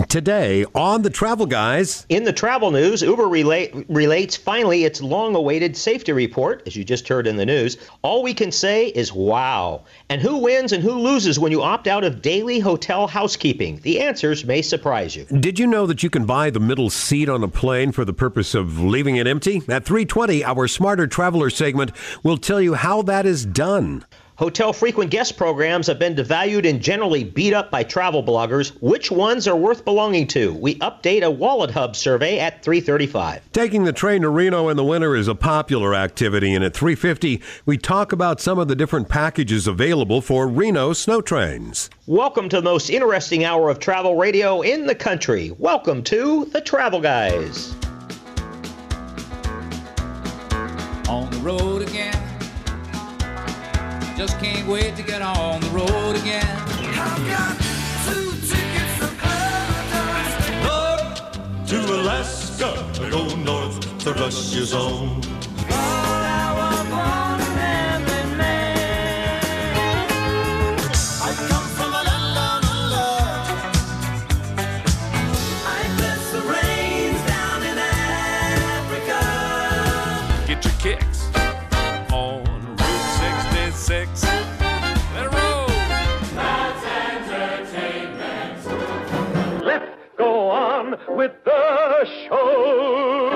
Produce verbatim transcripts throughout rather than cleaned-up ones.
Today on The Travel Guys. In the travel news, Uber relate, relates finally its long-awaited safety report, as you just heard in the news. All we can say is wow. And who wins and who loses when you opt out of daily hotel housekeeping? The answers may surprise you. Did you know that you can buy the middle seat on a plane for the purpose of leaving it empty? At three twenty, our Smarter Traveler segment will tell you how that is done. Hotel frequent guest programs have been devalued and generally beat up by travel bloggers. Which ones are worth belonging to? We update a Wallet Hub survey at three thirty-five. Taking the train to Reno in the winter is a popular activity, and at three fifty, we talk about some of the different packages available for Reno snow trains. Welcome to the most interesting hour of travel radio in the country. Welcome to The Travel Guys. On the road again. Just can't wait to get on the road again. I've got two tickets to paradise. North to Alaska, I go north to Russia's own. But I was born a manly man. I come from a land of love. I bless the rains down in Africa. Get your kicks on Route sixty-six. Let it roll. That's entertainment. Let's go on with the show.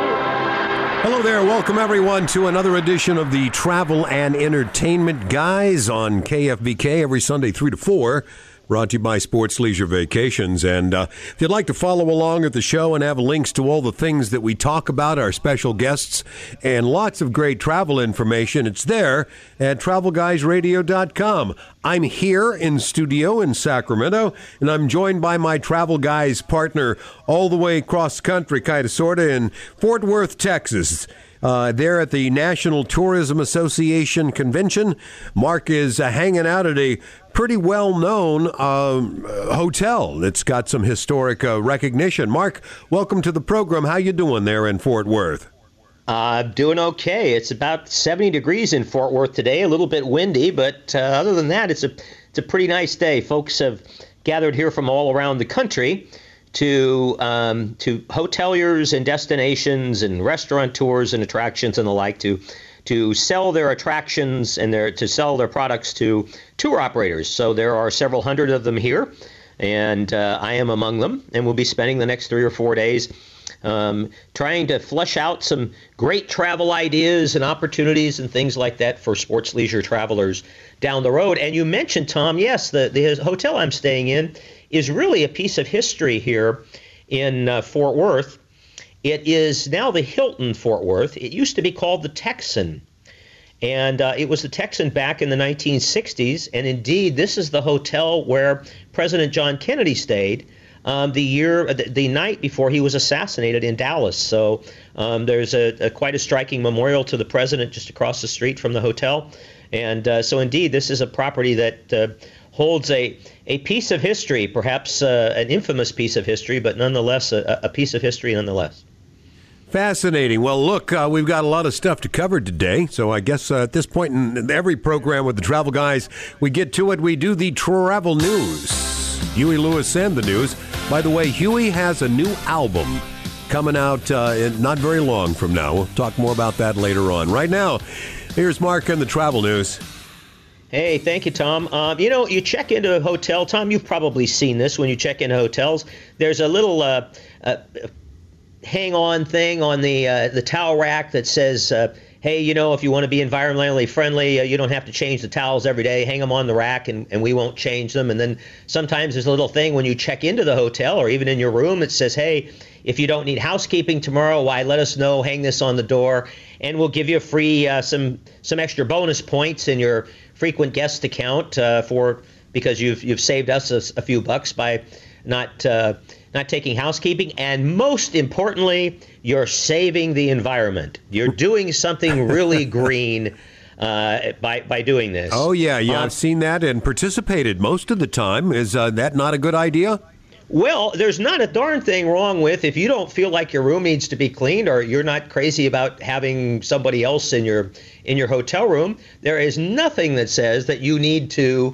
Hello there. Welcome, everyone, to another edition of the Travel and Entertainment Guys on K F B K every Sunday, three to four. Brought to you by Sports Leisure Vacations. And uh, if you'd like to follow along at the show and have links to all the things that we talk about, our special guests, and lots of great travel information, it's there at travel guys radio dot com. I'm here in studio in Sacramento, and I'm joined by my Travel Guys partner all the way across country, kind of, sort of, in Fort Worth, Texas. Uh, there at the National Tourism Association Convention. Mark is uh, hanging out at a pretty well-known uh, hotel that's got some historic uh, recognition. Mark, welcome to the program. How you doing there in Fort Worth? Uh, doing okay. It's about seventy degrees in Fort Worth today, a little bit windy, but uh, other than that, it's a it's a pretty nice day. Folks have gathered here from all around the country to um, to hoteliers and destinations and restaurateurs and attractions and the like to to sell their attractions and their to sell their products to tour operators. So there are several hundred of them here, and uh, I am among them. And we'll be spending the next three or four days um, trying to flesh out some great travel ideas and opportunities and things like that for sports leisure travelers down the road. And you mentioned, Tom, yes, the the hotel I'm staying in is really a piece of history here in uh, Fort Worth. It is now the Hilton Fort Worth. It used to be called the Texan, and uh, it was the Texan back in the nineteen sixties, and indeed this is the hotel where President John Kennedy stayed um, the year, the, the night before he was assassinated in Dallas. So um, there's a, a quite a striking memorial to the president just across the street from the hotel, and uh, so indeed this is a property that uh, holds a, a piece of history, perhaps uh, an infamous piece of history, but nonetheless a, a piece of history nonetheless. Fascinating. Well, look, uh, we've got a lot of stuff to cover today, so I guess uh, at this point in every program with the Travel Guys, we get to it. We do the travel news. Huey Lewis and the news. By the way, Huey has a new album coming out uh, in not very long from now. We'll talk more about that later on. Right now, here's Mark and the travel news. Hey, thank you, Tom. Um, you know, you check into a hotel, Tom, you've probably seen this when you check into hotels. There's a little uh, uh, hang-on thing on the uh, the towel rack that says, uh, hey, you know, if you want to be environmentally friendly, uh, you don't have to change the towels every day. Hang them on the rack, and, and we won't change them. And then sometimes there's a little thing when you check into the hotel or even in your room that says, hey, if you don't need housekeeping tomorrow, why, let us know. Hang this on the door, and we'll give you a free uh, some some extra bonus points in your frequent guest account uh, for because you've you've saved us a, a few bucks by not uh, not taking housekeeping, and most importantly, you're saving the environment. You're doing something really green uh, by by doing this. Oh yeah, yeah, um, I've seen that and participated most of the time. Is uh, that not a good idea? Well, there's not a darn thing wrong with if you don't feel like your room needs to be cleaned or you're not crazy about having somebody else in your in your hotel room. There is nothing that says that you need to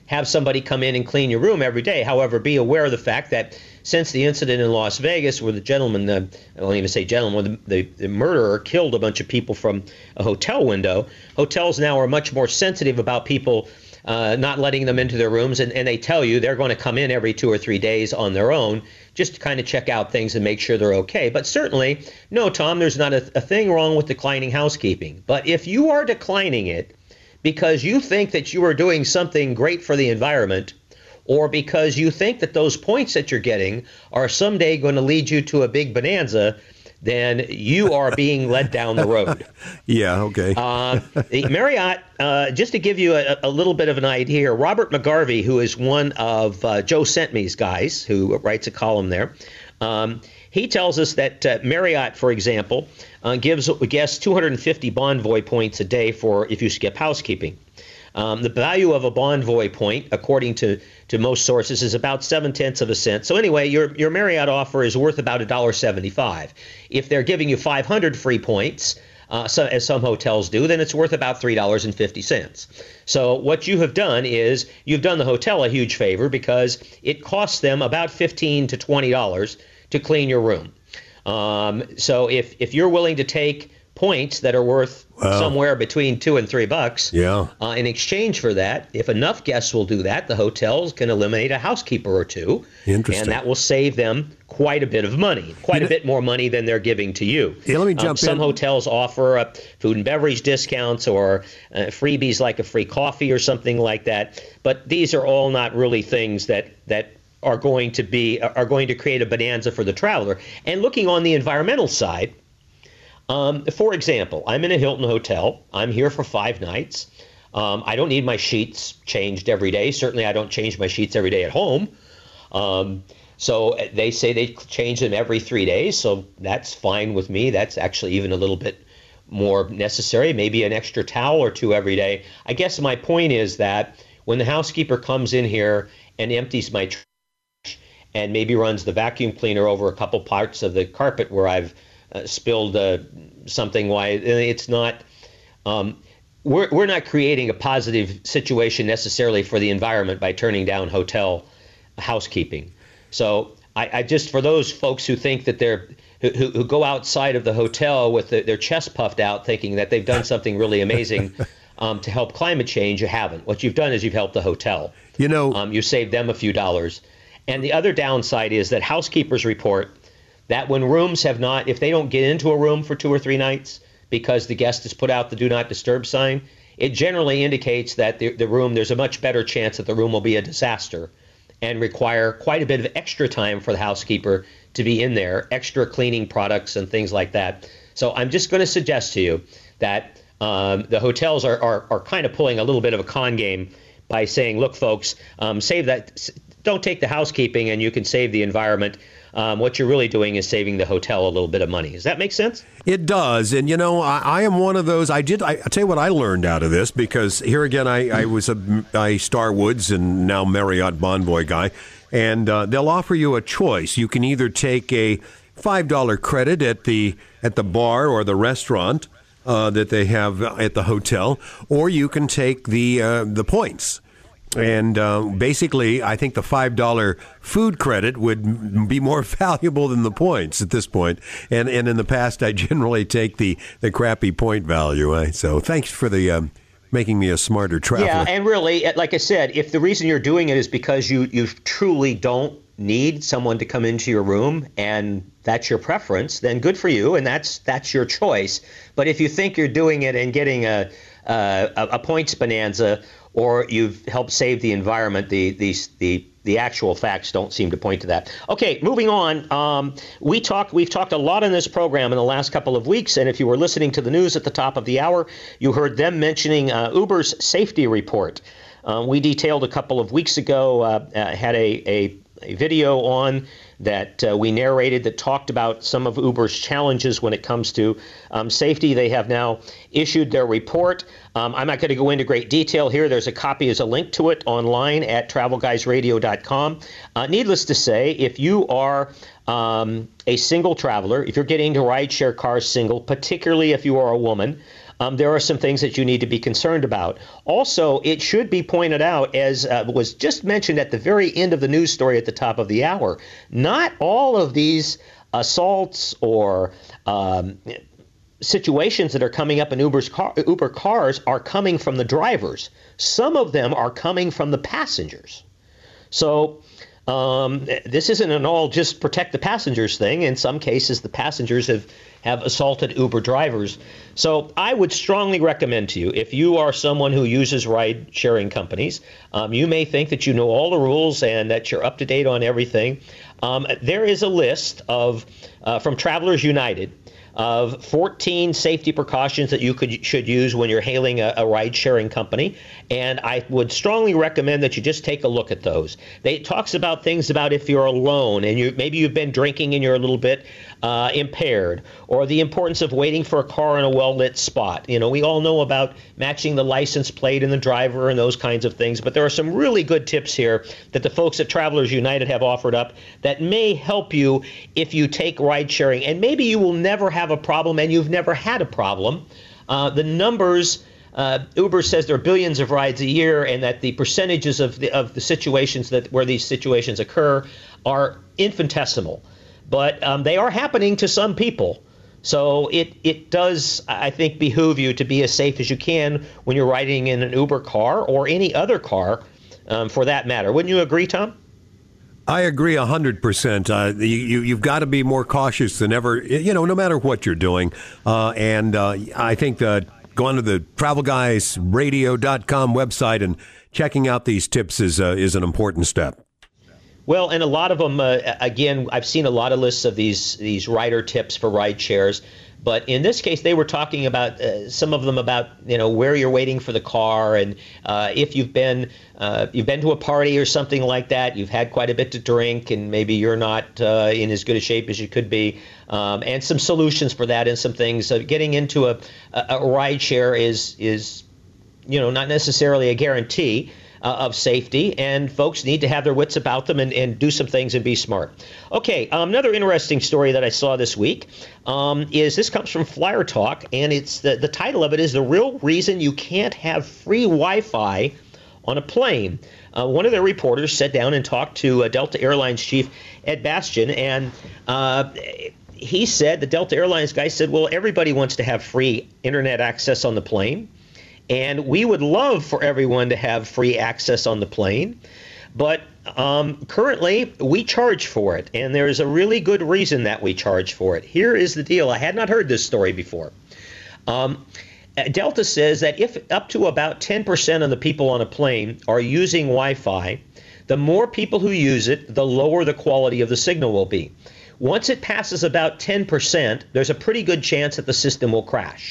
have somebody come in and clean your room every day. However, be aware of the fact that since the incident in Las Vegas where the gentleman, uh, I won't even say gentleman, where the, the, the murderer killed a bunch of people from a hotel window, hotels now are much more sensitive about people uh, not letting them into their rooms, and, and they tell you they're going to come in every two or three days on their own just to kind of check out things and make sure they're okay. But certainly, no, Tom, there's not a, a thing wrong with declining housekeeping. But if you are declining it because you think that you are doing something great for the environment, or because you think that those points that you're getting are someday going to lead you to a big bonanza, then you are being led down the road. Yeah, okay. uh, Marriott, uh, just to give you a, a little bit of an idea, Robert McGarvey, who is one of uh, Joe Sent Me's guys, who writes a column there, um, he tells us that uh, Marriott, for example, uh, gives guests two hundred fifty Bonvoy points a day for if you skip housekeeping. Um, the value of a Bonvoy point, according to, to most sources, is about seven-tenths of a cent. So anyway, your your Marriott offer is worth about one dollar seventy-five. If they're giving you five hundred free points, uh, so, as some hotels do, then it's worth about three dollars and fifty cents. So what you have done is you've done the hotel a huge favor because it costs them about fifteen to twenty dollars to clean your room. Um, so if if you're willing to take points that are worth wow. somewhere between two and three bucks. Yeah. Uh, in exchange for that, if enough guests will do that, the hotels can eliminate a housekeeper or two. Interesting. And that will save them quite a bit of money, quite you a know, bit more money than they're giving to you. Yeah, let me jump um, some in. Some hotels offer uh, food and beverage discounts or uh, freebies like a free coffee or something like that. But these are all not really things that that are going to be are going to create a bonanza for the traveler. And looking on the environmental side, Um, for example, I'm in a Hilton hotel. I'm here for five nights. Um, I don't need my sheets changed every day. Certainly, I don't change my sheets every day at home. Um, so they say they change them every three days. So that's fine with me. That's actually even a little bit more necessary, maybe an extra towel or two every day. I guess my point is that when the housekeeper comes in here and empties my trash and maybe runs the vacuum cleaner over a couple parts of the carpet where I've Uh, spilled uh, something, why it's not um, we're, we're not creating a positive situation necessarily for the environment by turning down hotel housekeeping. So I, I just, for those folks who think that they're who, who go outside of the hotel with the, their chest puffed out thinking that they've done something really amazing um, to help climate change, you haven't. What you've done is you've helped the hotel. You know, um, you saved them a few dollars. And the other downside is that housekeepers report that when rooms have not, if they don't get into a room for two or three nights because the guest has put out the do not disturb sign, it generally indicates that the, the room, there's a much better chance that the room will be a disaster and require quite a bit of extra time for the housekeeper to be in there, extra cleaning products and things like that. So I'm just going to suggest to you that um, the hotels are, are, are kind of pulling a little bit of a con game by saying, look, folks, um, save that, don't take the housekeeping and you can save the environment. Um, what you're really doing is saving the hotel a little bit of money. Does that make sense? It does. And, you know, I, I am one of those. I did. I, I'll tell you what I learned out of this, because here again, I, I was a, a Starwoods and now Marriott Bonvoy guy. And uh, they'll offer you a choice. You can either take a five dollar credit at the at the bar or the restaurant uh, that they have at the hotel, or you can take the uh, the points. And uh, basically, I think the five dollar food credit would be more valuable than the points at this point. And and in the past, I generally take the, the crappy point value. Eh? So thanks for the um, making me a smarter traveler. Yeah, and really, like I said, if the reason you're doing it is because you, you truly don't need someone to come into your room and that's your preference, then good for you, and that's that's your choice. But if you think you're doing it and getting a a, a points bonanza, or you've helped save the environment, the the the the actual facts don't seem to point to that. Okay, moving on. Um, we talk we've talked a lot in this program in the last couple of weeks, and if you were listening to the news at the top of the hour, you heard them mentioning uh, Uber's safety report. Uh, we detailed a couple of weeks ago, uh, uh, had a, a a video on that uh, we narrated that talked about some of Uber's challenges when it comes to um, safety. They have now issued their report. Um, I'm not going to go into great detail here. There's a copy as a link to it online at travel guys radio dot com. Uh, needless to say, if you are um, a single traveler, if you're getting into rideshare cars single, particularly if you are a woman, um, there are some things that you need to be concerned about. Also, it should be pointed out, as uh, was just mentioned at the very end of the news story at the top of the hour, not all of these assaults or um, situations that are coming up in Uber's car, Uber cars are coming from the drivers. Some of them are coming from the passengers. So um, this isn't an all just protect the passengers thing. In some cases, the passengers have, have assaulted Uber drivers. So I would strongly recommend to you, if you are someone who uses ride-sharing companies, um, you may think that you know all the rules and that you're up to date on everything. Um, there is a list of uh, from Travelers United of fourteen safety precautions that you could should use when you're hailing a, a ride-sharing company, and I would strongly recommend that you just take a look at those. They it talks about things about if you're alone and you maybe you've been drinking and you're a little bit uh, impaired, or the importance of waiting for a car in a well-lit spot. You know, we all know about matching the license plate and the driver and those kinds of things, but there are some really good tips here that the folks at Travelers United have offered up that may help you if you take ride-sharing, and maybe you will never have a problem and you've never had a problem. Uh, the numbers, uh, Uber says there are billions of rides a year, and that the percentages of the of the situations that where these situations occur are infinitesimal, but um, they are happening to some people. So it it does, I think, behoove you to be as safe as you can when you're riding in an Uber car or any other car, um, for that matter. Wouldn't you agree, Tom? I agree one hundred percent. Uh, you, you, you've got to be more cautious than ever, you know, no matter what you're doing. Uh, and uh, I think uh, going to the travel guys radio dot com website and checking out these tips is uh, is an important step. Well, and a lot of them, uh, again, I've seen a lot of lists of these these rider tips for ride shares. But in this case, they were talking about uh, some of them about, you know, where you're waiting for the car, and uh, if you've been uh, you've been to a party or something like that, you've had quite a bit to drink, and maybe you're not uh, in as good a shape as you could be, um, and some solutions for that, and some things. Uh, getting into a, a, a ride share is is, you know, not necessarily a guarantee Uh, of safety, and folks need to have their wits about them and, and do some things and be smart. Okay, um, another interesting story that I saw this week um, is this comes from Flyer Talk, and it's the, the title of it is The Real Reason You Can't Have Free Wi-Fi on a Plane. Uh, one of their reporters sat down and talked to uh, Delta Airlines chief Ed Bastian, and uh, he said, the Delta Airlines guy said, well, everybody wants to have free internet access on the plane. And we would love for everyone to have free access on the plane, but um, currently we charge for it, and there's a really good reason that we charge for it. Here is the deal. I had not heard this story before. Um, Delta says that if up to about ten percent of the people on a plane are using Wi-Fi, the more people who use it, the lower the quality of the signal will be. Once it passes about ten percent, there's a pretty good chance that the system will crash.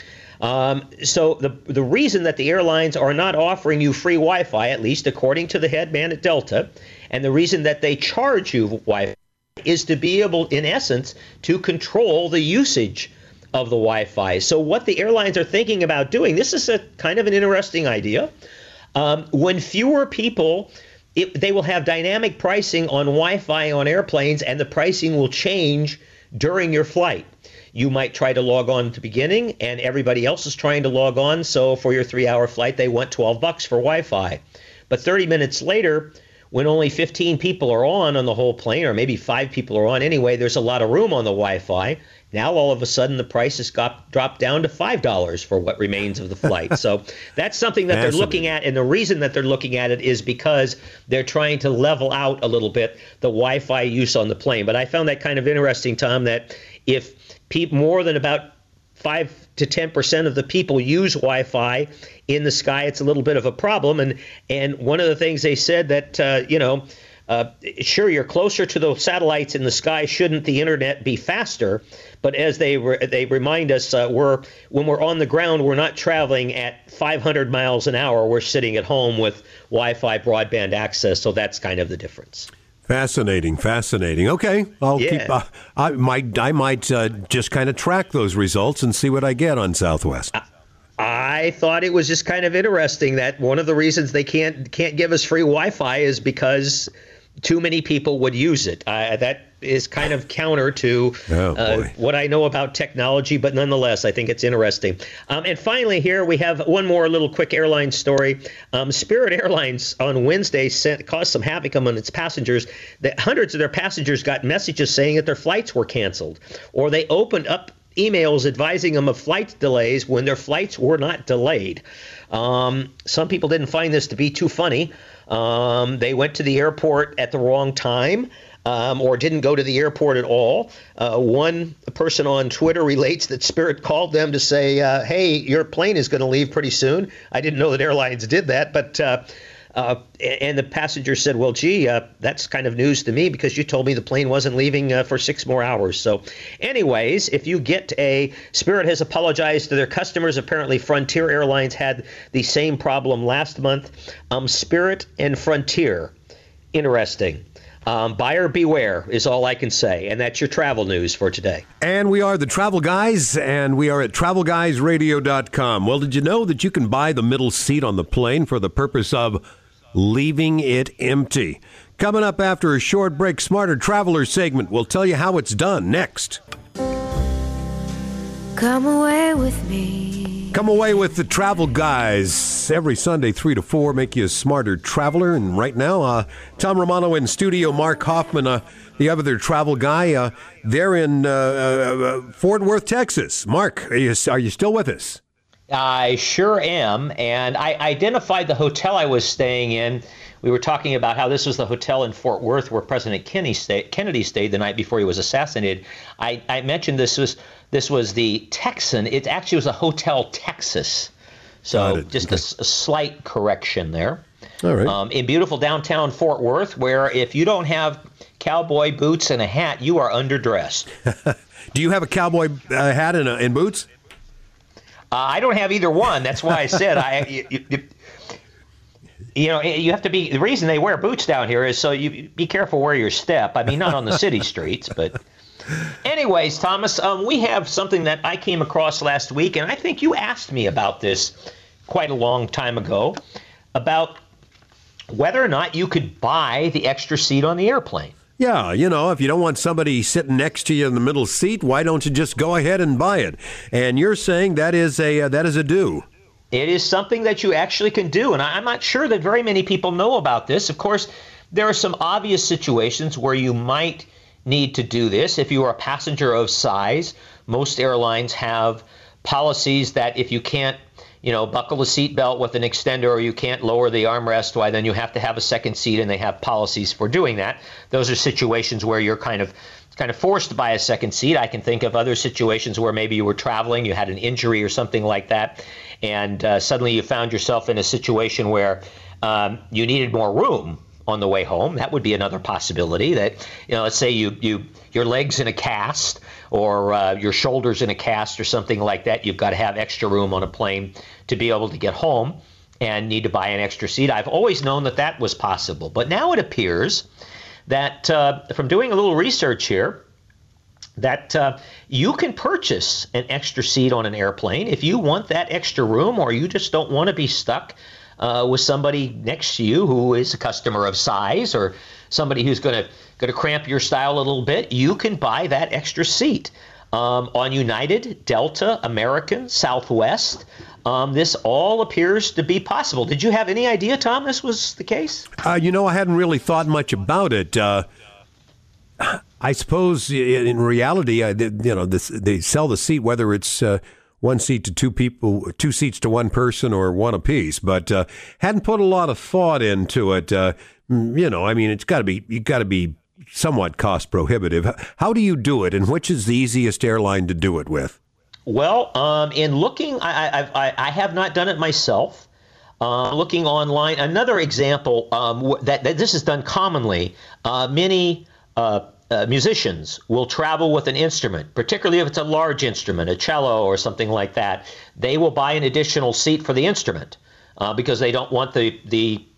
Um, so the the reason that the airlines are not offering you free Wi-Fi, at least according to the head man at Delta, and the reason that they charge you Wi-Fi is to be able, in essence, to control the usage of the Wi-Fi. So what the airlines are thinking about doing, this is a kind of an interesting idea. Um, when fewer people, it, they will have dynamic pricing on Wi-Fi on airplanes, and the pricing will change during your flight. You might try to log on at the beginning, and everybody else is trying to log on. So for your three-hour flight, they want twelve bucks for Wi-Fi. But thirty minutes later, when only fifteen people are on on the whole plane, or maybe five people are on anyway, there's a lot of room on the Wi-Fi. Now all of a sudden the price has got dropped down to five dollars for what remains of the flight. So that's something that they're looking at, and the reason that they're looking at it is because they're trying to level out a little bit the Wi-Fi use on the plane. But I found that kind of interesting, Tom, that if people, more than about five to ten percent of the people use Wi-Fi in the sky, it's a little bit of a problem. And and one of the things they said that, uh, you know, uh, sure, you're closer to the satellites in the sky. Shouldn't the internet be faster? But as they re- they remind us, uh, we're when we're on the ground, we're not traveling at five hundred miles an hour. We're sitting at home with Wi-Fi broadband access. So that's kind of the difference. Fascinating, fascinating. Okay, I'll yeah. keep. Uh, I might, I might uh, just kind of track those results and see what I get on Southwest. I thought it was just kind of interesting that one of the reasons they can't can't give us free Wi-Fi is because too many people would use it. Uh, that is kind of counter to oh, uh, what I know about technology, but nonetheless, I think it's interesting. Um, and finally, here we have one more little quick airline story. Um, Spirit Airlines on Wednesday sent, caused some havoc among its passengers. That hundreds of their passengers got messages saying that their flights were canceled, or they opened up emails advising them of flight delays when their flights were not delayed. Um, some people didn't find this to be too funny. Um, they went to the airport at the wrong time. Um, or didn't go to the airport at all. Uh, one person on Twitter relates that Spirit called them to say, uh, hey, your plane is going to leave pretty soon. I didn't know that airlines did that, but uh, uh, and the passenger said, well, gee, uh, that's kind of news to me because you told me the plane wasn't leaving uh, for six more hours. So anyways, if you get a Spirit has apologized to their customers. Apparently Frontier Airlines had the same problem last month. Um, Spirit and Frontier, interesting. Um, buyer beware is all I can say. And that's your travel news for today. And we are the Travel Guys, and we are at travel guys radio dot com. Well, did you know that you can buy the middle seat on the plane for the purpose of leaving it empty? Coming up after a short break, Smarter Traveler segment. We'll tell you how it's done next. Come away with me. Come away with the Travel Guys every Sunday, three to four, make you a smarter traveler. And right now, uh, Tom Romano in studio, Mark Hoffman, uh, the other travel guy, uh, they're in uh, uh, Fort Worth, Texas. Mark, are you, are you still with us? I sure am, and I identified the hotel I was staying in. We were talking about how this was the hotel in Fort Worth where President Kennedy stayed, Kennedy stayed the night before he was assassinated. I, I mentioned this was this was the Texan. It actually was a Hotel Texas. So just okay. a, a slight correction there. All right. Um, in beautiful downtown Fort Worth, where if you don't have cowboy boots and a hat, you are underdressed. Do you have a cowboy uh, hat and, uh, and boots? Uh, I don't have either one. That's why I said I. You, you, you know, you have to be. The reason they wear boots down here is so you be careful where you step. I mean, not on the city streets, but. Anyways, Thomas, um, we have something that I came across last week, and I think you asked me about this quite a long time ago, about whether or not you could buy the extra seat on the airplane. Yeah, you know, if you don't want somebody sitting next to you in the middle seat, why don't you just go ahead and buy it? And you're saying that is a uh, that is a do. It is something that you actually can do, and I'm not sure that very many people know about this. Of course, there are some obvious situations where you might need to do this. If you are a passenger of size, most airlines have policies that if you can't, you know, buckle a seatbelt with an extender or you can't lower the armrest, why then you have to have a second seat, and they have policies for doing that. Those are situations where you're kind of kind of forced to buy a second seat. I can think of other situations where maybe you were traveling, you had an injury or something like that, and uh, suddenly you found yourself in a situation where um, you needed more room on the way home. That would be another possibility. That, you know, let's say you you your legs in a cast or uh, your shoulders in a cast or something like that. You've got to have extra room on a plane to be able to get home and need to buy an extra seat. I've always known that that was possible, but now it appears that uh, from doing a little research here, that uh, you can purchase an extra seat on an airplane if you want that extra room, or you just don't want to be stuck Uh, with somebody next to you who is a customer of size, or somebody who's going to going to cramp your style a little bit. You can buy that extra seat um, on United, Delta, American, Southwest. Um, this all appears to be possible. Did you have any idea, Tom, this was the case? Uh, you know, I hadn't really thought much about it. Uh, I suppose in reality, uh, you know, this, they sell the seat whether it's uh, one seat to two people, two seats to one person, or one apiece, but uh, hadn't put a lot of thought into it. Uh, you know, I mean, it's got to be, you got to be somewhat cost prohibitive. How do you do it, and which is the easiest airline to do it with? Well, um, in looking, I, I, I have not done it myself. Uh, looking online, another example um, that, that this is done commonly. Uh, many uh, Uh, musicians will travel with an instrument, particularly if it's a large instrument, a cello or something like that. They will buy an additional seat for the instrument uh, because they don't want the, the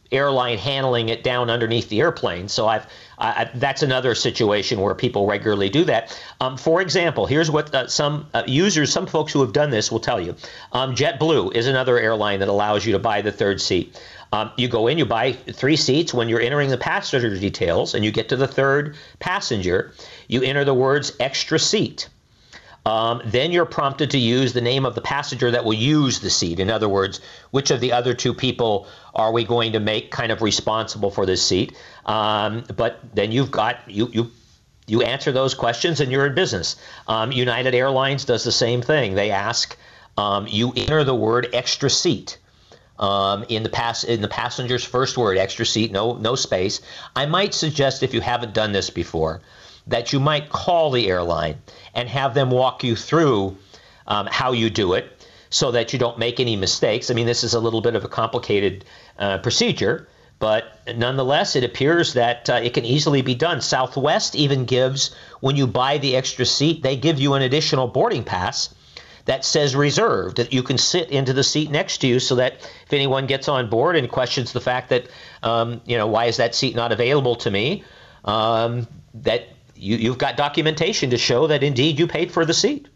airline handling it down underneath the airplane. So I've I, that's another situation where people regularly do that. Um, for example, here's what uh, some uh, users, some folks who have done this will tell you. Um, JetBlue is another airline that allows you to buy the third seat. Um, you go in, you buy three seats. When you're entering the passenger details and you get to the third passenger, you enter the words extra seat. Um, then you're prompted to use the name of the passenger that will use the seat. In other words, which of the other two people are we going to make kind of responsible for this seat? Um, but then you've got, you you you answer those questions and you're in business. Um, United Airlines does the same thing. They ask, um, you enter the word extra seat. Um, in the pass in the passenger's first word, extra seat, no no space. I might suggest, if you haven't done this before, that you might call the airline and have them walk you through um, how you do it so that you don't make any mistakes. I mean, this is a little bit of a complicated uh, procedure, but nonetheless, it appears that uh, it can easily be done. Southwest even gives, when you buy the extra seat, they give you an additional boarding pass that says reserved, that you can sit into the seat next to you so that if anyone gets on board and questions the fact that, um, you know, why is that seat not available to me, um, that You, you've got documentation to show that indeed you paid for the seat.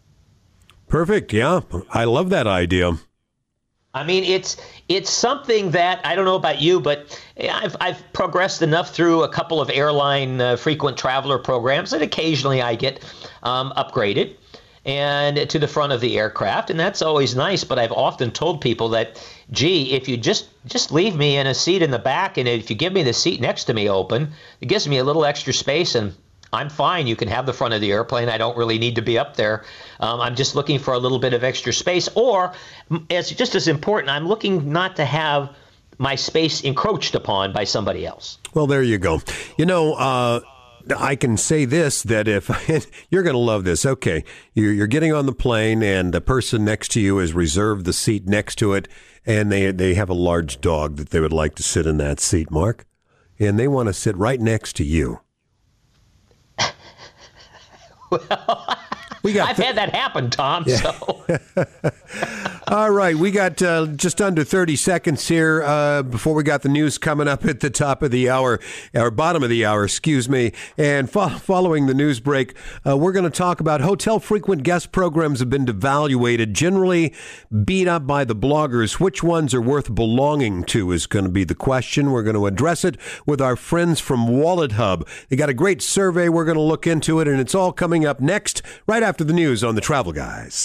Perfect. Yeah, I love that idea. I mean, it's it's something that I don't know about you, but I've I've progressed enough through a couple of airline uh, frequent traveler programs that occasionally I get um, upgraded and to the front of the aircraft, and that's always nice. But I've often told people that, gee, if you just just leave me in a seat in the back, and if you give me the seat next to me open, it gives me a little extra space, and I'm fine. You can have the front of the airplane. I don't really need to be up there. Um, I'm just looking for a little bit of extra space. Or, as just as important, I'm looking not to have my space encroached upon by somebody else. Well, there you go. You know, uh, I can say this, that if you're going to love this. Okay, you're, you're getting on the plane and the person next to you has reserved the seat next to it, and they, they have a large dog that they would like to sit in that seat, Mark, and they want to sit right next to you. Well, we got I've th- had that happen, Tom. Yeah. So, all right, we got uh, just under thirty seconds here uh, before we got the news coming up at the top of the hour, or bottom of the hour, excuse me. And fo- following the news break, uh, we're going to talk about hotel frequent guest programs have been devaluated, generally beat up by the bloggers. Which ones are worth belonging to is going to be the question. We're going to address it with our friends from Wallet Hub. They got a great survey. We're going to look into it, and it's all coming up next, right after the news on the Travel Guys.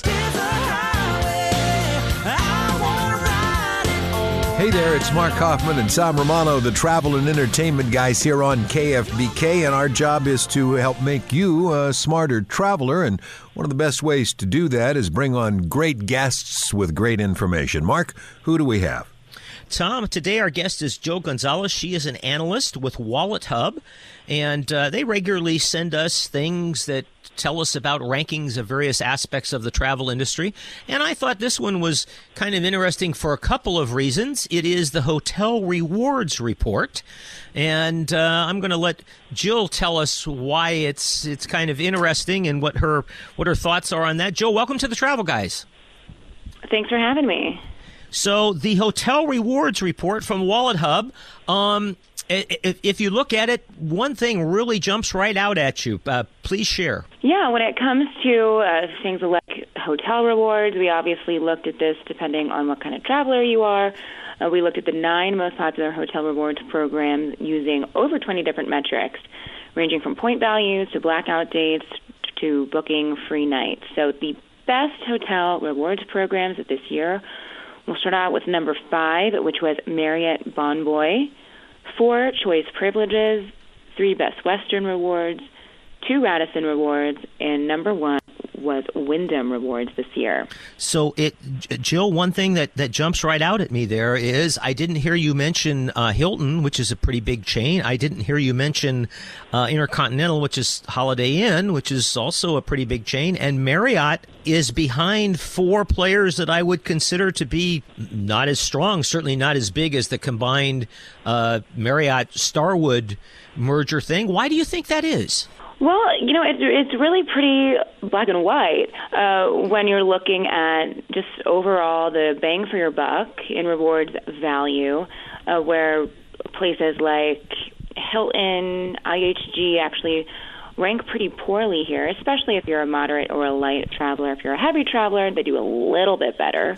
Hey there, it's Mark Hoffman and Sam Romano, the travel and entertainment guys here on K F B K, and our job is to help make you a smarter traveler, and one of the best ways to do that is bring on great guests with great information. Mark, who do we have? Tom, today our guest is Jill Gonzalez. She is an analyst with Wallet Hub, and uh, they regularly send us things that tell us about rankings of various aspects of the travel industry. And I thought this one was kind of interesting for a couple of reasons. It is the Hotel Rewards Report. And uh, I'm going to let Jill tell us why it's it's kind of interesting and what her what her thoughts are on that. Jill, welcome to the Travel Guys. Thanks for having me. So the Hotel Rewards Report from Wallet Hub, um, if, if you look at it, one thing really jumps right out at you. Uh, please share. Yeah, when it comes to uh, things like hotel rewards, we obviously looked at this depending on what kind of traveler you are. Uh, we looked at the nine most popular hotel rewards programs using over twenty different metrics, ranging from point values to blackout dates to booking free nights. So the best hotel rewards programs of this year, we'll start out with number five, which was Marriott Bonvoy, four Choice Privileges, three Best Western Rewards, two Radisson Rewards, and number one was Wyndham Rewards this year. So, it, Jill, one thing that, that jumps right out at me there is I didn't hear you mention uh, Hilton, which is a pretty big chain. I didn't hear you mention uh, Intercontinental, which is Holiday Inn, which is also a pretty big chain. And Marriott is behind four players that I would consider to be not as strong, certainly not as big as the combined uh, Marriott-Starwood merger thing. Why do you think that is? Well, you know, it, it's really pretty black and white uh, when you're looking at just overall the bang for your buck in rewards value. uh, where places like Hilton, I H G actually rank pretty poorly here, especially if you're a moderate or a light traveler. If you're a heavy traveler, they do a little bit better.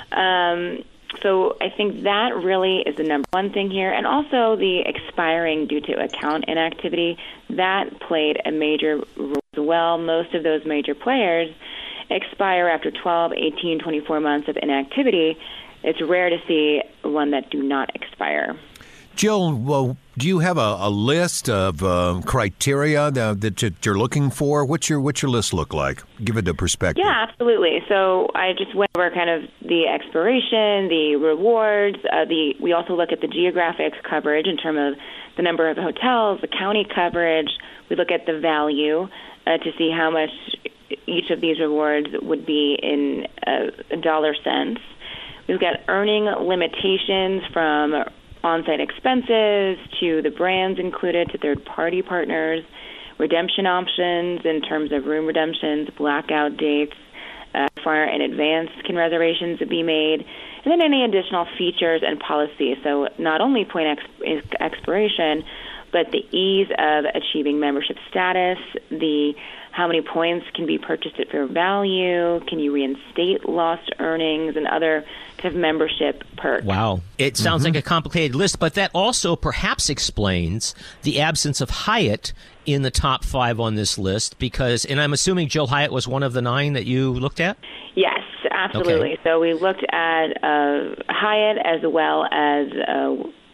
Um, so I think that really is the number one thing here. And also the expiring due to account inactivity, that played a major role as well. Most of those major players expire after twelve, eighteen, twenty-four months of inactivity. It's rare to see one that do not expire. Jill, well, do you have a, a list of uh, criteria that, that you're looking for? What's your what's your list look like? Give it a perspective. Yeah, absolutely. So I just went over kind of the expiration, the rewards. Uh, the we also look at the geographic coverage in terms of the number of hotels, the county coverage. We look at the value uh, to see how much each of these rewards would be in uh, dollar cents. We've got earning limitations from on-site expenses to the brands included to third-party partners, redemption options in terms of room redemptions, blackout dates, uh, far in advance can reservations be made, and then any additional features and policies. So not only point ex- expiration, but the ease of achieving membership status, the how many points can be purchased at fair value, can you reinstate lost earnings, and other kind of membership perks. Wow. It sounds Mm-hmm. like a complicated list, but that also perhaps explains the absence of Hyatt in the top five on this list because, and I'm assuming Jill Hyatt was one of the nine that you looked at? Yes, absolutely. Okay. So we looked at uh, Hyatt as well as, uh,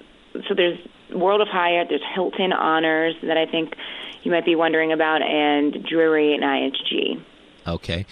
so there's World of Hyatt, there's Hilton Honors that I think you might be wondering about, and Drury and I H G. Okay.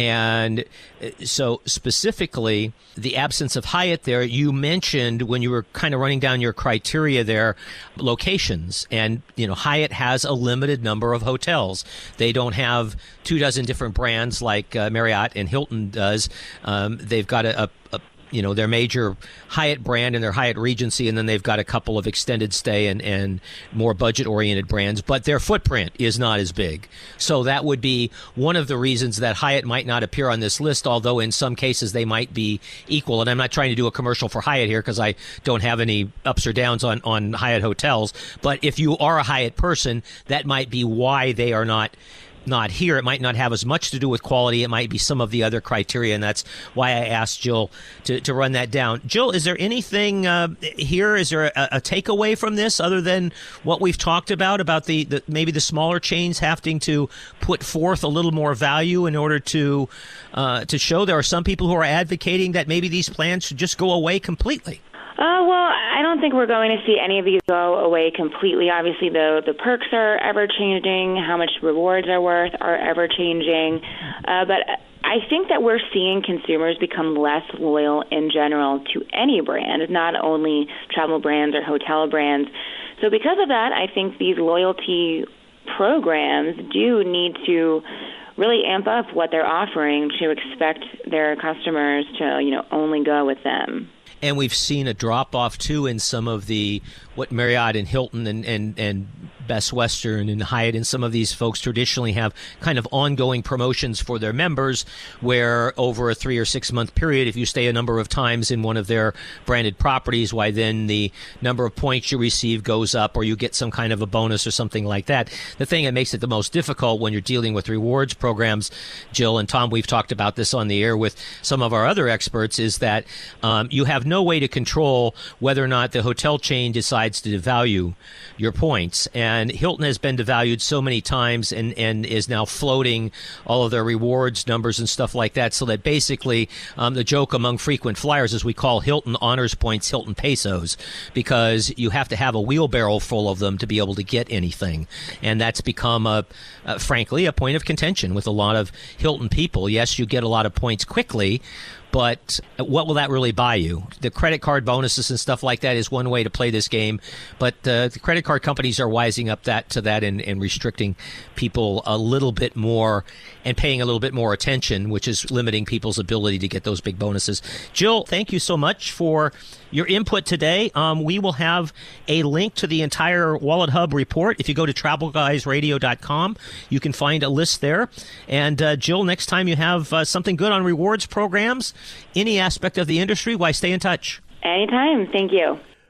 And so specifically, the absence of Hyatt there, you mentioned when you were kind of running down your criteria there, locations. And, you know, Hyatt has a limited number of hotels. They don't have two dozen different brands like uh, Marriott and Hilton does. Um, they've got a, a, a you know, their major Hyatt brand and their Hyatt Regency, and then they've got a couple of extended stay and, and more budget-oriented brands, but their footprint is not as big. So that would be one of the reasons that Hyatt might not appear on this list, although in some cases they might be equal. And I'm not trying to do a commercial for Hyatt here because I don't have any ups or downs on, on Hyatt hotels. But if you are a Hyatt person, that might be why they are not not here. It might not have as much to do with quality. It might be some of the other criteria, and that's why I asked Jill to, to run that down. Jill, is there anything uh, here? Is there a, a takeaway from this other than what we've talked about, about the, the maybe the smaller chains having to put forth a little more value in order to uh, to show there are some people who are advocating that maybe these plans should just go away completely? Uh, well, I don't think we're going to see any of these go away completely. Obviously, the the perks are ever changing. How much rewards are worth are ever changing. Uh, but I think that we're seeing consumers become less loyal in general to any brand, not only travel brands or hotel brands. So because of that, I think these loyalty programs do need to really amp up what they're offering to expect their customers to, you know, only go with them. And we've seen a drop-off, too, in some of the, what Marriott and Hilton and, and, and Best Western and Hyatt and some of these folks traditionally have kind of ongoing promotions for their members where over a three or six month period, if you stay a number of times in one of their branded properties, why then the number of points you receive goes up or you get some kind of a bonus or something like that. The thing that makes it the most difficult when you're dealing with rewards programs, Jill and Tom, we've talked about this on the air with some of our other experts, is that um, you have no way to control whether or not the hotel chain decides to devalue your points. And And Hilton has been devalued so many times and, and is now floating all of their rewards numbers and stuff like that, so that basically um, the joke among frequent flyers is we call Hilton honors points Hilton pesos because you have to have a wheelbarrow full of them to be able to get anything. And that's become, a, a frankly, a point of contention with a lot of Hilton people. Yes, you get a lot of points quickly, but what will that really buy you? The credit card bonuses and stuff like that is one way to play this game, but uh, the credit card companies are wising up that to that and, and restricting people a little bit more and paying a little bit more attention, which is limiting people's ability to get those big bonuses. Jill, thank you so much for your input today. Um, we will have a link to the entire Wallet Hub report. If you go to travel guys radio dot com, you can find a list there. And uh, Jill, next time you have uh, something good on rewards programs, any aspect of the industry, why stay in touch? Anytime. Thank you.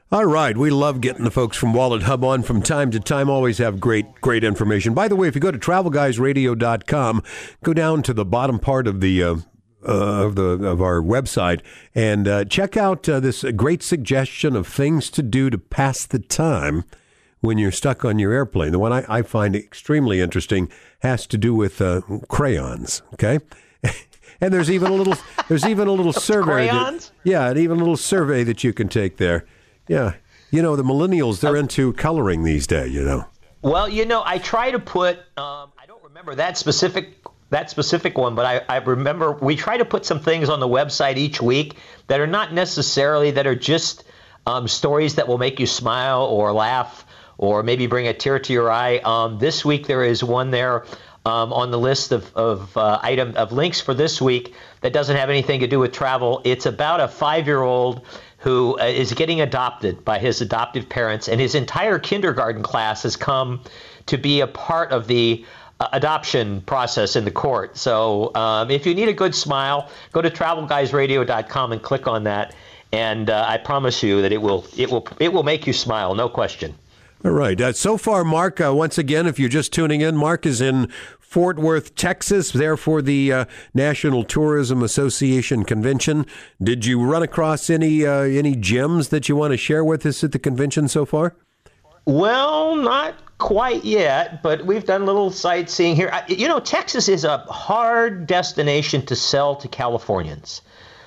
All right. We love getting the folks from Wallet Hub on from time to time. Always have great, great information. By the way, if you go to travel guys radio dot com, go down to the bottom part of the uh, uh, of the of our website and uh, check out uh, this great suggestion of things to do to pass the time when you're stuck on your airplane. The one I, I find extremely interesting has to do with uh, crayons. Okay. And there's even a little there's even a little survey. Crayons? That, yeah, and even a little survey that you can take there. Yeah. You know, the millennials, they're into coloring these days, you know. Well, you know, I try to put, um, I don't remember that specific that specific one, but I, I remember we try to put some things on the website each week that are not necessarily, that are just um, stories that will make you smile or laugh or maybe bring a tear to your eye. Um, this week there is one there um, on the list of, of uh, item of links for this week that doesn't have anything to do with travel. It's about a five-year-old who uh, is getting adopted by his adoptive parents, and his entire kindergarten class has come to be a part of the uh, adoption process in the court. So um, if you need a good smile, go to travel guys radio dot com and click on that, and uh, I promise you that it will it will it will make you smile, no question. All right. Uh, so far, Mark, uh, once again, if you're just tuning in, Mark is in Fort Worth, Texas, there for the uh, National Tourism Association convention. Did you run across any uh, any gems that you want to share with us at the convention so far? Well, not quite yet, but we've done a little sightseeing here. You know, Texas is a hard destination to sell to Californians.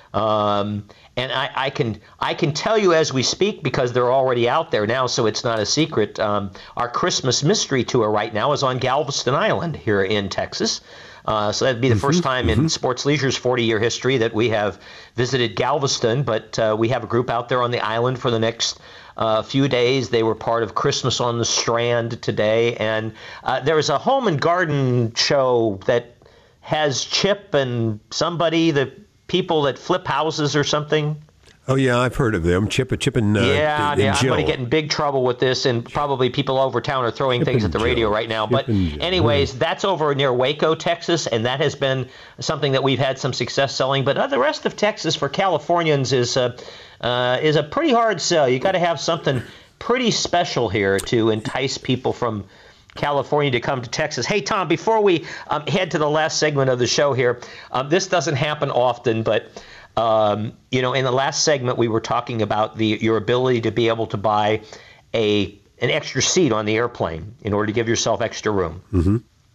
Um, and I, I can I can tell you as we speak, because they're already out there now, so it's not a secret. Um, our Christmas mystery tour right now is on Galveston Island here in Texas. Uh, so that'd be the mm-hmm, first time mm-hmm. in Sports Leisure's forty-year history that we have visited Galveston. But uh, we have a group out there on the island for the next uh, few days. They were part of Christmas on the Strand today. And uh, there is a home and garden show that has Chip and somebody, the people that flip houses or something. Oh, yeah, I've heard of them. Chip, Chip and uh, Yeah, and yeah Jill. I'm going to get in big trouble with this, and probably people over town are throwing Chip things at the Jill. radio right now. Chip But and anyways, that's over near Waco, Texas, and that has been something that we've had some success selling. But uh, the rest of Texas for Californians is, uh, uh, is a pretty hard sell. You got to have something pretty special here to entice people from California to come to Texas. Hey, Tom, before we um, head to the last segment of the show here, um, this doesn't happen often, but um, you know, in the last segment we were talking about the your ability to be able to buy a an extra seat on the airplane in order to give yourself extra room. Mm-hmm.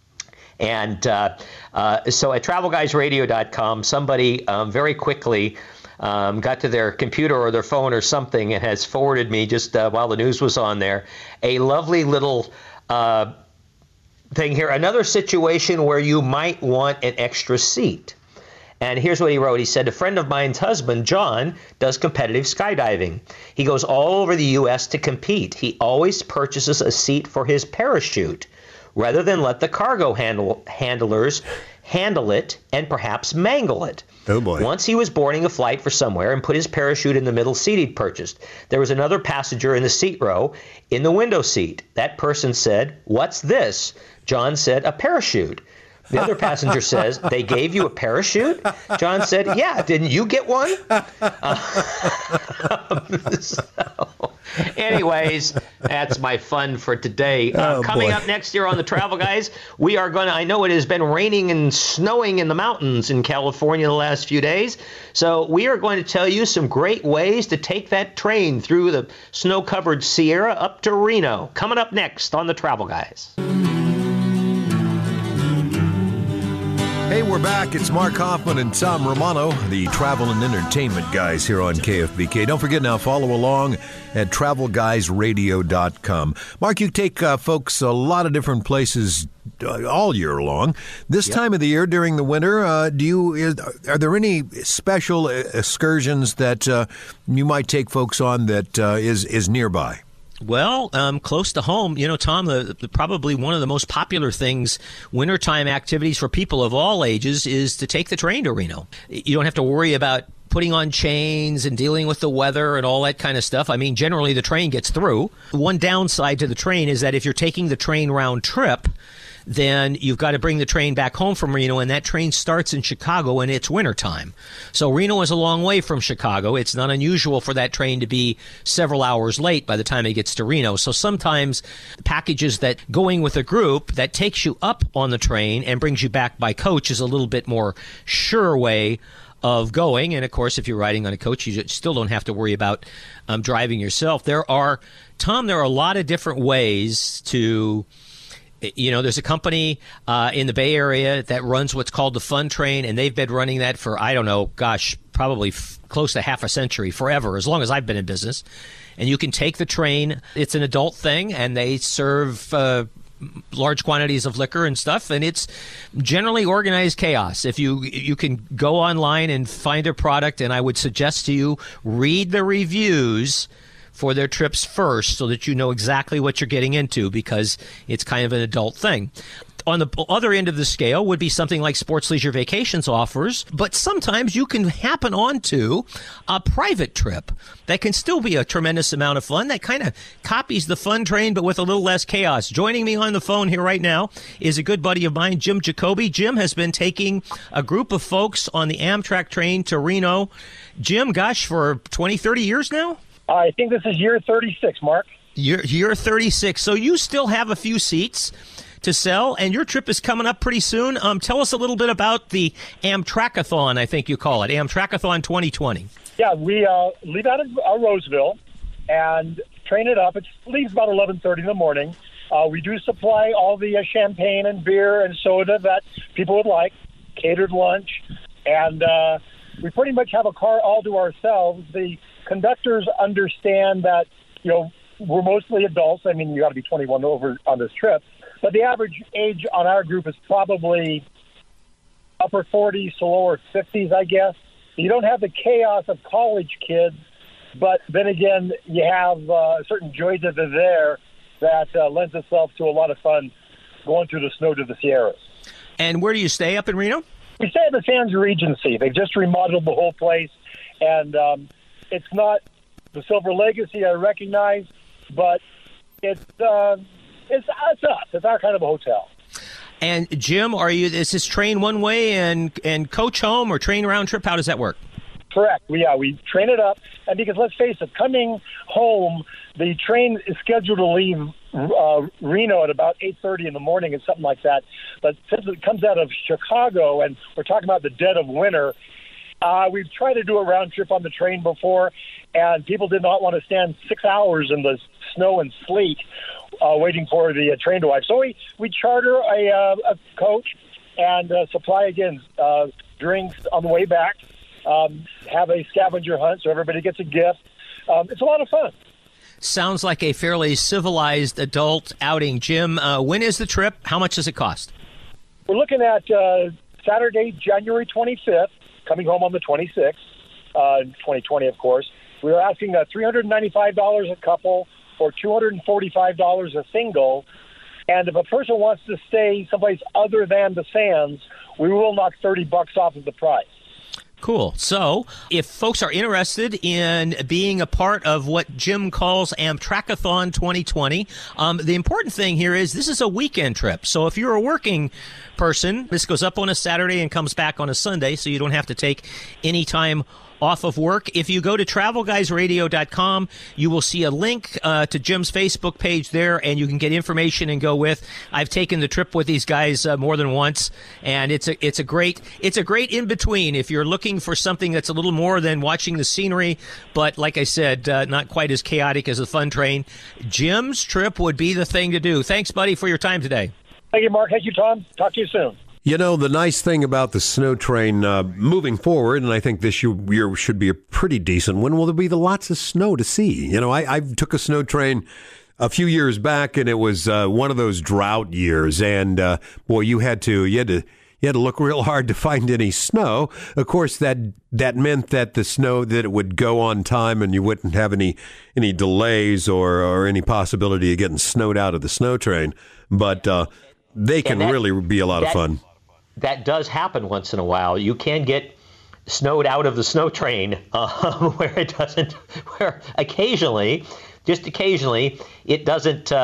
And uh, uh, so at travel guys radio dot com, somebody um, very quickly um, got to their computer or their phone or something and has forwarded me, just uh, while the news was on there, a lovely little uh, thing here. Another situation where you might want an extra seat. And here's what he wrote. He said, a friend of mine's husband, John, does competitive skydiving. He goes all over the U S to compete. He always purchases a seat for his parachute rather than let the cargo handle, handlers handle it and perhaps mangle it. Oh, boy. Once he was boarding a flight for somewhere and put his parachute in the middle seat he'd purchased. There was another passenger in the seat row in the window seat. That person said, "What's this?" John said, "A parachute." The other passenger says, "They gave you a parachute?" John said, "Yeah, didn't you get one?" Uh, so, anyways, that's my fun for today. Uh, Oh, coming boy. up next year on the Travel Guys, we are going to, I know it has been raining and snowing in the mountains in California the last few days, so we are going to tell you some great ways to take that train through the snow-covered Sierra up to Reno. Coming up next on the Travel Guys. Hey, we're back. It's Mark Hoffman and Tom Romano, the travel and entertainment guys here on K F B K. Don't forget now, follow along at travel guys radio dot com. Mark, you take uh, folks a lot of different places uh, all year long. This Yep. time of the year, during the winter, uh, do you is, are there any special excursions that uh, you might take folks on that uh, is is nearby? Well, um, close to home, you know, Tom, the, the, probably one of the most popular things, wintertime activities for people of all ages, is to take the train to Reno. You don't have to worry about putting on chains and dealing with the weather and all that kind of stuff. I mean, generally the train gets through. One downside to the train is that if you're taking the train round trip, then you've got to bring the train back home from Reno, and that train starts in Chicago, and it's wintertime. So Reno is a long way from Chicago. It's not unusual for that train to be several hours late by the time it gets to Reno. So sometimes packages that going with a group that takes you up on the train and brings you back by coach is a little bit more sure way of going. And of course, if you're riding on a coach, you still don't have to worry about um, driving yourself. There are, Tom, there are a lot of different ways to, you know, there's a company uh, in the Bay Area that runs what's called the Fun Train, and they've been running that for, I don't know, gosh, probably f- close to half a century, forever, as long as I've been in business. And you can take the train. It's an adult thing, and they serve uh, large quantities of liquor and stuff, and it's generally organized chaos. If you you can go online and find their product, and I would suggest to you read the reviews for their trips first so that you know exactly what you're getting into, because it's kind of an adult thing. On the other end of the scale would be something like Sports Leisure Vacations offers, but sometimes you can happen onto a private trip that can still be a tremendous amount of fun, that kind of copies the Fun Train but with a little less chaos. Joining me on the phone here right now is a good buddy of mine, Jim Jacoby. Jim has been taking a group of folks on the Amtrak train to Reno. Jim, gosh, for twenty, thirty years now? I think this is year thirty-six, Mark. Year, year thirty-six. So you still have a few seats to sell, and your trip is coming up pretty soon. Um, tell us a little bit about the Amtrakathon, I think you call it, Amtrakathon twenty twenty. Yeah, we uh, leave out of uh, Roseville and train it up. It leaves about eleven thirty in the morning. Uh, we do supply all the uh, champagne and beer and soda that people would like, catered lunch, and uh, we pretty much have a car all to ourselves. The conductors understand that, you know, we're mostly adults. I mean, you got to be twenty-one over on this trip. But the average age on our group is probably upper forties to lower fifties, I guess. You don't have the chaos of college kids, but then again, you have uh, a certain joy that are there that uh, lends itself to a lot of fun going through the snow to the Sierras. And where do you stay up in Reno? We stay at the Sands Regency. They've just remodeled the whole place, and um, it's not the Silver Legacy I recognize, but it's uh, it's it's us. It's our kind of a hotel. And Jim, are you? Is this train one way and and coach home, or train round trip? How does that work? Correct. We yeah we train it up, and because let's face it, coming home, the train is scheduled to leave uh, Reno at about eight thirty in the morning and something like that. But since it comes out of Chicago, and we're talking about the dead of winter, uh, we've tried to do a round trip on the train before, and people did not want to stand six hours in the snow and sleet uh, waiting for the uh, train to arrive. So we, we charter a, uh, a coach and uh, supply, again, uh, drinks on the way back, um, have a scavenger hunt so everybody gets a gift. Um, it's a lot of fun. Sounds like a fairly civilized adult outing. Jim, uh, when is the trip? How much does it cost? We're looking at uh, Saturday, January twenty-fifth, coming home on the twenty-sixth, uh, twenty twenty, of course. We're asking uh, three hundred ninety-five dollars a couple or two hundred forty-five dollars a single. And if a person wants to stay someplace other than the Sands, we will knock thirty bucks off of the price. Cool. So if folks are interested in being a part of what Jim calls Amtrakathon twenty twenty, um, the important thing here is this is a weekend trip. So if you're a working person, this goes up on a Saturday and comes back on a Sunday, so you don't have to take any time off of work. If you go to travel guys radio dot com, you will see a link uh, to Jim's Facebook page there, and you can get information and go with. I've taken the trip with these guys uh, more than once, and it's a it's a great it's a great in between if you're looking for something that's a little more than watching the scenery, but like I said, uh, not quite as chaotic as a Fun Train. Jim's trip would be the thing to do. Thanks, buddy, for your time today. Thank you, Mark. Thank you, Tom. Talk to you soon. You know, the nice thing about the snow train uh, moving forward, and I think this year should be a pretty decent one, will there be the lots of snow to see. You know, I, I took a snow train a few years back, and it was uh, one of those drought years, and uh, boy, you had to you had to you had to look real hard to find any snow. Of course, that that meant that the snow that it would go on time, and you wouldn't have any any delays or or any possibility of getting snowed out of the snow train. But uh, they can that, really be a lot that, of fun. That does happen once in a while. You can get snowed out of the snow train uh, where it doesn't, where occasionally, just occasionally, it doesn't, uh,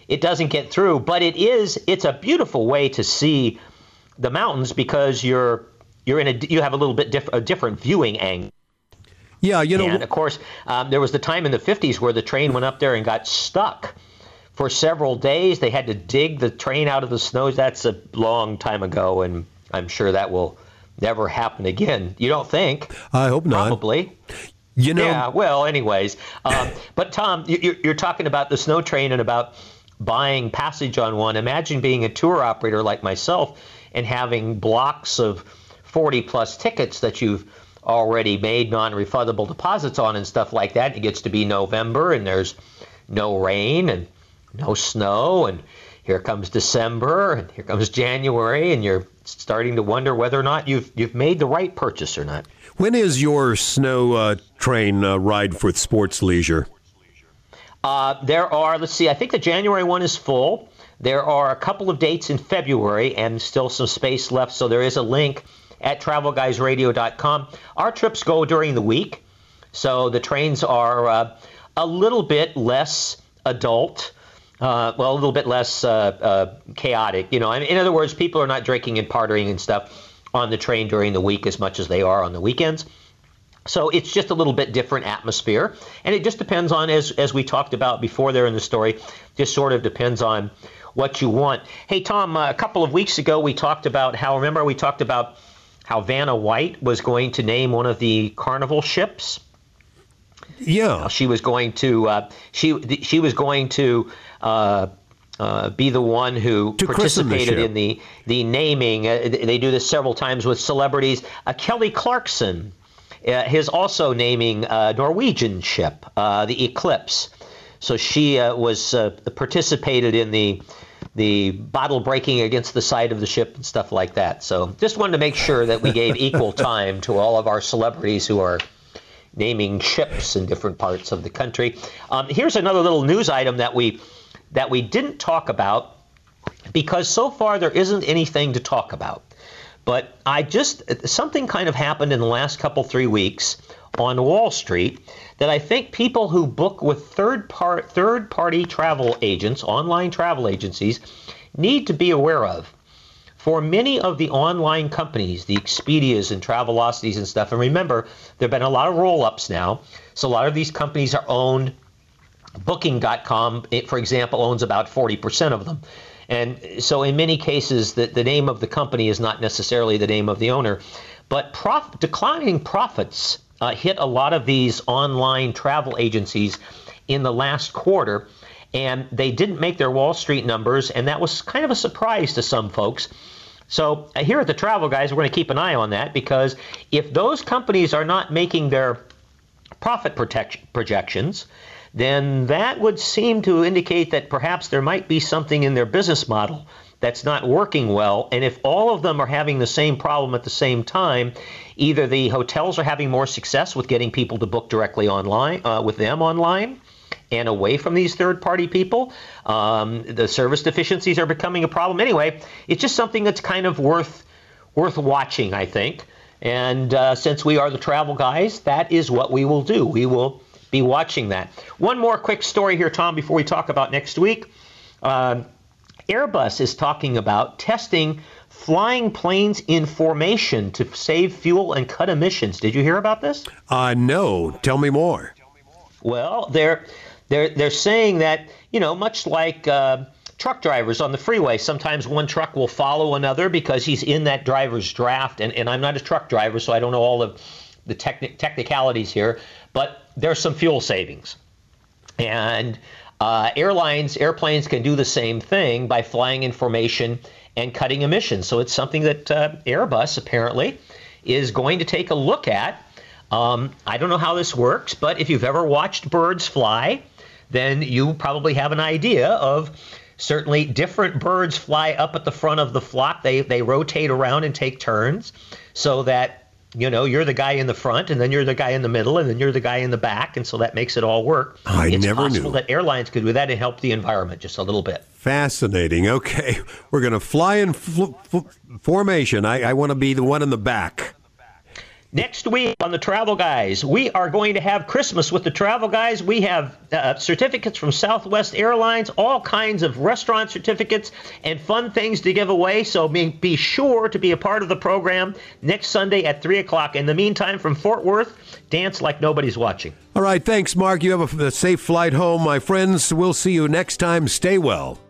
it doesn't get through. But it is it's a beautiful way to see the mountains because you're you're in a you have a little bit diff, a different viewing angle. Yeah, you know. And of course, um, there was the time in the fifties where the train went up there and got stuck for several days. They had to dig the train out of the snow. That's a long time ago, and I'm sure that will never happen again. You don't think? I hope not. Probably. You know. Yeah. Well, anyways, um, but Tom, you, you're talking about the snow train and about buying passage on one. Imagine being a tour operator like myself and having blocks of forty plus tickets that you've already made non-refundable deposits on and stuff like that. It gets to be November and there's no rain and no snow, and here comes December and here comes January, and you're starting to wonder whether or not you've you've made the right purchase or not. When is your snow uh, train uh, ride for Sports Leisure? Uh, there are, let's see, I think the January one is full. There are a couple of dates in February and still some space left, so there is a link at travel guys radio dot com. Our trips go during the week, so the trains are uh, a little bit less adult, uh, well, a little bit less uh, uh, chaotic. You know, in, in other words, people are not drinking and partying and stuff on the train during the week as much as they are on the weekends. So it's just a little bit different atmosphere, and it just depends on, as as we talked about before there in the story, just sort of depends on what you want. Hey, Tom, uh, a couple of weeks ago we talked about how, remember we talked about how Vanna White was going to name one of the Carnival ships. Yeah, how she was going to uh, she she was going to uh, uh, be the one who to participated the in the the naming. Uh, they do this several times with celebrities. Uh, Kelly Clarkson uh, is also naming a Norwegian ship, uh, the Eclipse. So she uh, was uh, participated in the. the bottle breaking against the side of the ship and stuff like that. So just wanted to make sure that we gave equal time to all of our celebrities who are naming ships in different parts of the country. Um, here's another little news item that we that we didn't talk about because so far there isn't anything to talk about. But I just something kind of happened in the last couple three weeks on Wall Street that I think people who book with third part third party travel agents, online travel agencies, need to be aware of. For many of the online companies, the Expedias and Travelocities and stuff, and remember, there have been a lot of roll-ups now, so a lot of these companies are owned. Booking dot com, it, for example, owns about forty percent of them. And so in many cases, the, the name of the company is not necessarily the name of the owner. But prof- declining profits uh, hit a lot of these online travel agencies in the last quarter, and they didn't make their Wall Street numbers, and that was kind of a surprise to some folks. So uh, here at the Travel Guys, we're going to keep an eye on that, because if those companies are not making their profit protect- projections, then that would seem to indicate that perhaps there might be something in their business model that's not working well. And if all of them are having the same problem at the same time, either the hotels are having more success with getting people to book directly online, uh, with them online, and away from these third-party people. Um, the service deficiencies are becoming a problem. Anyway, it's just something that's kind of worth worth watching, I think. And uh, since we are the Travel Guys, that is what we will do. We will be watching that. One more quick story here, Tom, before we talk about next week. Uh, Airbus is talking about testing flying planes in formation to save fuel and cut emissions. Did you hear about this? Uh, no. Tell me more. Well, they're they're they're saying that, you know, much like uh, truck drivers on the freeway, sometimes one truck will follow another because he's in that driver's draft. And, and I'm not a truck driver, so I don't know all of the techni- technicalities here, but there's some fuel savings. And uh, airlines, airplanes can do the same thing by flying in formation and cutting emissions. So it's something that uh, Airbus apparently is going to take a look at. Um, I don't know how this works, but if you've ever watched birds fly, then you probably have an idea of certainly different birds fly up at the front of the flock. They they rotate around and take turns so that, you know, you're the guy in the front, and then you're the guy in the middle, and then you're the guy in the back, and so that makes it all work. I it's never possible knew that airlines could do that and help the environment just a little bit. Fascinating. Okay, we're going to fly in f- f- formation. I, I want to be the one in the back. Next week on the Travel Guys, we are going to have Christmas with the Travel Guys. We have uh, certificates from Southwest Airlines, all kinds of restaurant certificates, and fun things to give away. So be, be sure to be a part of the program next Sunday at three o'clock. In the meantime, from Fort Worth, dance like nobody's watching. All right, thanks, Mark. You have a, a safe flight home, my friends. We'll see you next time. Stay well.